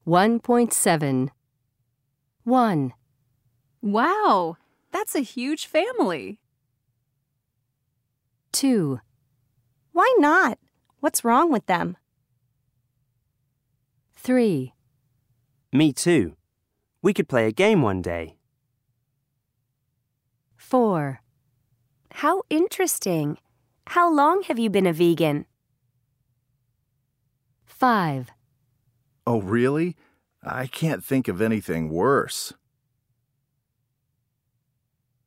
1.7. 1, Wow, that's a huge family. 2, Why not? What's wrong with them? 3, Me too. We could play a game one day. 4, How interesting. How long have you been a vegan? 5. Oh, really? I can't think of anything worse.